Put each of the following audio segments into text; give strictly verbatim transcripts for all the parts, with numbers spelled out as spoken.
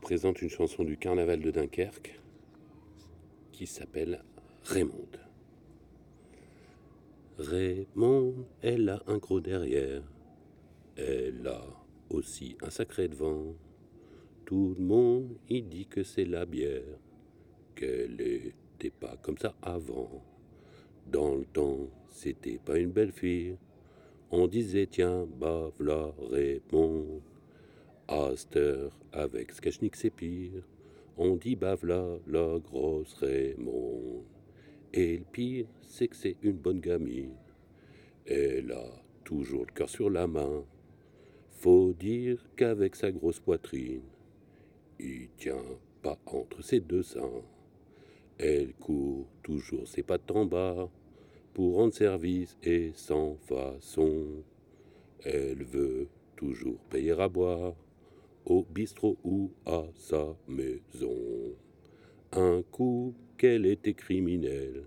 présente une chanson du carnaval de Dunkerque qui s'appelle Raymonde. Raymonde, elle a un gros derrière, elle a aussi un sacré devant. Tout le monde y dit que c'est la bière, qu'elle était pas comme ça avant. Dans le temps, c'était pas une belle fille, on disait tiens, bah v'là Raymonde. À cette heure, avec Skachnik c'est pire, on dit bah v'là la grosse Raymonde. Et le pire, c'est que c'est une bonne gamine, elle a toujours le cœur sur la main. Faut dire qu'avec sa grosse poitrine, il tient pas entre ses deux seins. Elle court toujours ses pattes en bas pour rendre service et sans façon. Elle veut toujours payer à boire au bistrot ou à sa maison. Un coup qu'elle était criminelle,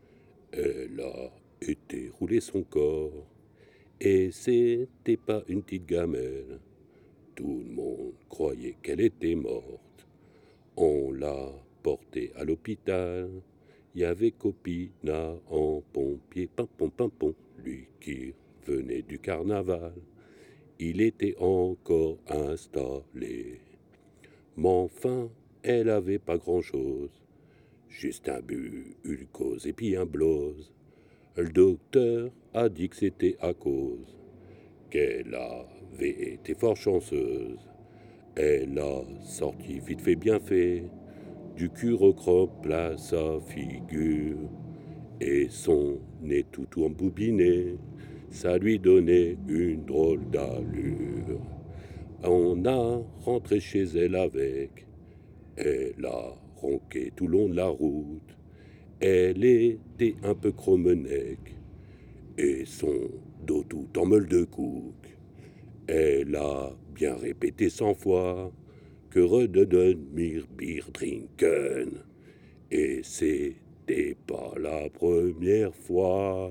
elle a été rouler son corps, et c'était pas une petite gamelle. Tout le monde croyait qu'elle était morte. On l'a portée à l'hôpital. Il y avait Copina en pompier, pimpon, pimpon, lui qui venait du carnaval. Il était encore installé. Mais enfin, elle avait pas grand-chose. Juste un but, une cause et puis un blose. Le docteur a dit que c'était à cause qu'elle avait été fort chanceuse. Elle a sorti vite fait bien fait du curocrope à sa figure, et son nez tout emboubiné, ça lui donnait une drôle d'allure. On a rentré chez elle avec, elle a ronqué tout le long de la route. Elle était un peu cromenec, et son dos tout en meule de couk. Elle a bien répété cent fois que redonne mir bir trinken, et c'était pas la première fois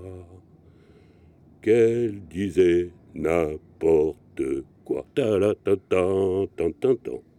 qu'elle disait n'importe quoi. Ta la ta ta ta ta ta.